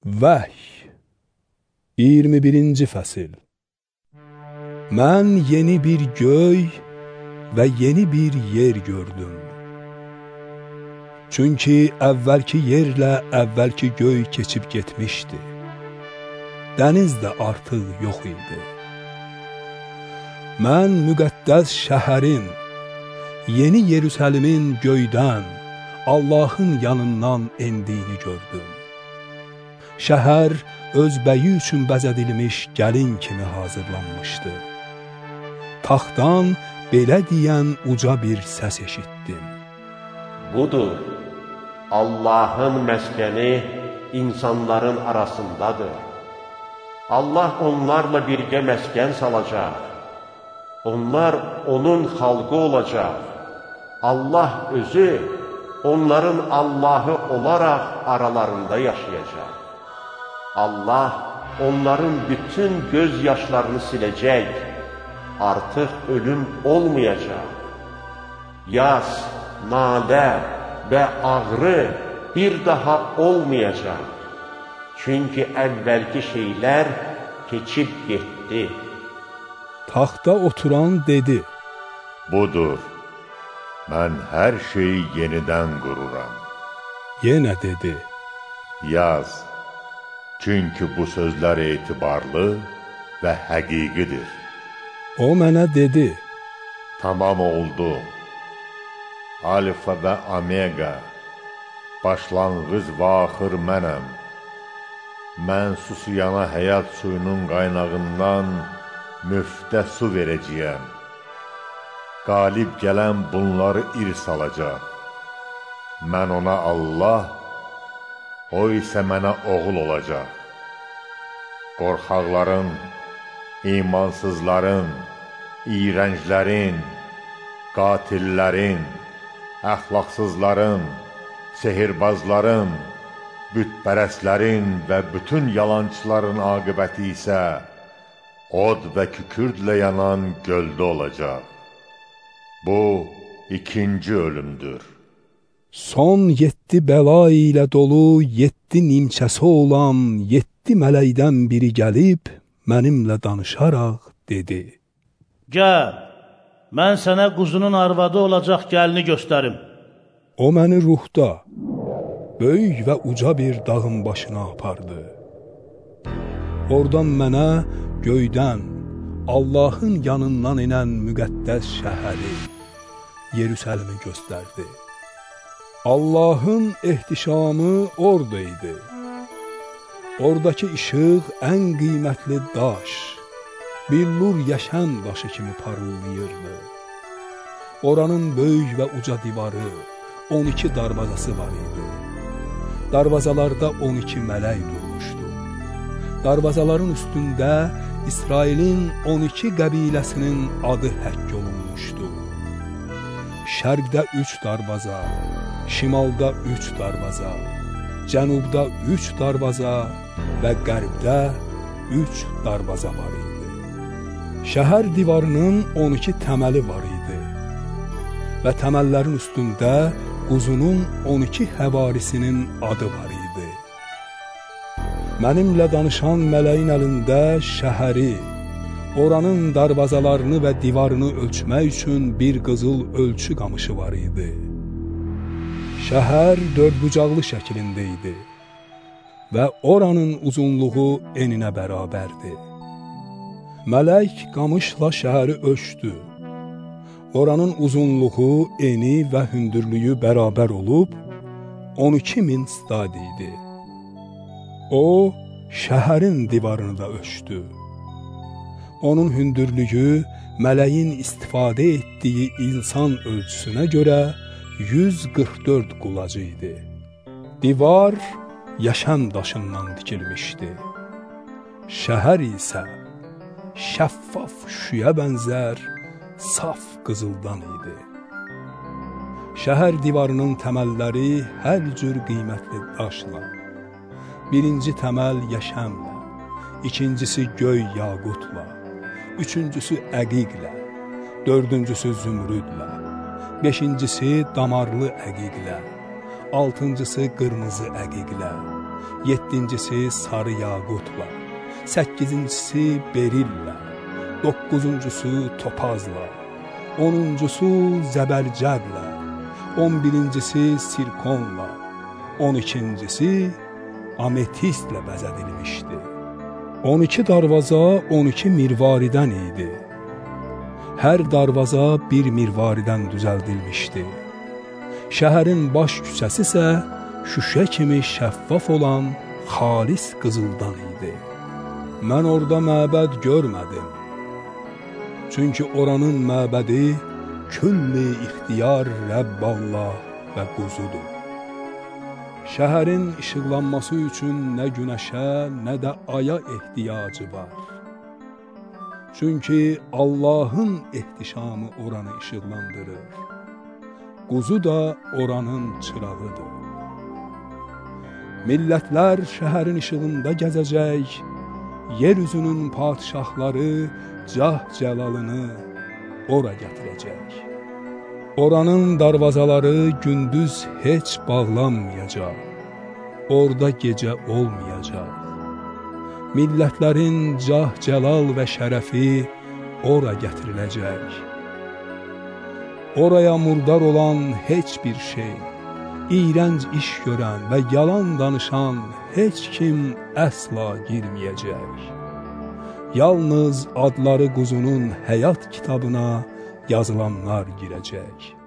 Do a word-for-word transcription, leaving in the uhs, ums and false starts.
Vəhy iyirmi birinci fəsil. Mən yeni bir göy və yeni bir yer gördüm. Çünki əvvəlki yerlə əvvəlki göy keçib getmişdi. Dəniz də artıq yox idi. Mən müqəddəs şəhərin, yeni Yerusəlimin göydən, Allahın yanından endiyini gördüm. Şəhər öz bəyi üçün bəzədilmiş gəlin kimi hazırlanmışdı. Taxtdan belə deyən uca bir səs eşitdim. Budur, Allahın məskəni insanların arasındadır. Allah onlarla birgə məskən salacaq. Onlar onun xalqı olacaq. Allah özü onların Allahı olaraq aralarında yaşayacaq. Allah onların bütün göz yaşlarını siləcək. Artıq ölüm olmayacaq. Yas, nalə və ağrı bir daha olmayacaq. Çünki əvvəlki şeylər keçib getdi. Taxta oturan dedi: Budur, mən hər şeyi yenidən qururam. Yenə dedi: Yaz, çünki bu sözlər etibarlı və həqiqidir. O mənə dedi: Tamam oldu. Alfa və Omega, başlanğıc və axır mənəm. Mən susuyana həyat suyunun qaynağından müftə su verəcəyəm. Qalib gələn bunları irs alacaq. Mən ona Allah, o isə mənə oğul olacaq. Qorxaqların, imansızların, iyrənclərin, qatillərin, əxlaqsızların, sehirbazların, bütpərəslərin və bütün yalançıların aqibəti isə od və kükürdlə yanan göldə olacaq. Bu, ikinci ölümdür. Son yeddi bəla ilə dolu, yeddi nimçəsi olan yeddi mələkdən biri gəlib, mənimlə danışaraq dedi: Gəl, mən sənə quzunun arvadı olacaq gəlini göstərim. O məni ruhda, böyük və uca bir dağın başına apardı. Oradan mənə göydən, Allahın yanından inən müqəddəs şəhəri, Yerusəlimi göstərdi. Allahın ehtişamı orada idi. Oradakı işıq ən qiymətli daş, billur yaşam daşı kimi parıldayırdı. Oranın böyük və uca divarı, on iki darvazası var idi. Darvazalarda on iki mələk durmuşdu. Darvazaların üstündə İsrailin on iki qəbiləsinin adı həkk olunmuşdu. Şərqdə üç darvaza, şimalda üç darvaza, cənubda üç darvaza və qərbdə üç darvaza var idi. Şəhər divarının on iki təməli var idi və təməllərin üstündə quzunun on iki həvarisinin adı var idi. Mənimlə danışan mələyin əlində şəhəri, oranın darvazalarını və divarını ölçmək üçün bir qızıl ölçü qamışı var idi. Şəhər dördbucaqlı şəklində idi və oranın uzunluğu eninə bərabərdir. Mələk qamışla şəhəri ölçdü. Oranın uzunluğu, eni və hündürlüyü bərabər olub on iki min stad idi. O, şəhərin divarını da ölçdü. Onun hündürlüyü mələyin istifadə etdiyi insan ölçüsünə görə yüz qırx dörd qulacı idi. Divar yaşam daşından dikilmişdi. Şəhər isə şəffaf şüyə bənzər, saf qızıldan idi. Şəhər divarının təməlləri hər cür qiymətli daşla, birinci təməl yaşamla, ikincisi göy yaqutla, üçüncüsü əqiqlə, dördüncüsü zümrüdlə, beşincisi damarlı əqiqlə, altıncısı qırmızı əqiqlə, Yeddincisi sarı yaqutla, səkkizincisi berilla, doqquzuncusu topazla, onuncusu zəbərcədlə, on birincisi sirkonla, on ikincisi ametistlə bəzədilmişdi. on iki darvaza on iki mirvaridən idi. Hər darvaza bir mirvaridən düzəldilmişdi. Şəhərin baş küçəsi isə şüşə kimi şəffaf olan xalis qızıldan idi. Mən orada məbəd görmədim. Çünki oranın məbədi külli ixtiyar Rəbballah və quzudur. Şəhərin işıqlanması üçün nə günəşə, nə də aya ehtiyacı var. Çünki Allahın ehtişamı oranı işıqlandırır. Quzu da oranın çırağıdır. Millətlər şəhərin işığında gəzəcək, yeryüzünün padişahları cah cəlalını ora gətirəcək. Oranın darvazaları gündüz heç bağlanmayacaq, orada gecə olmayacaq. Millətlərin cah cəlal və şərəfi ora gətiriləcək. Oraya murdar olan heç bir şey, iyrənc iş görən və yalan danışan heç kim əsla girməyəcək. Yalnız adları quzunun həyat kitabına yazılanlar girəcək.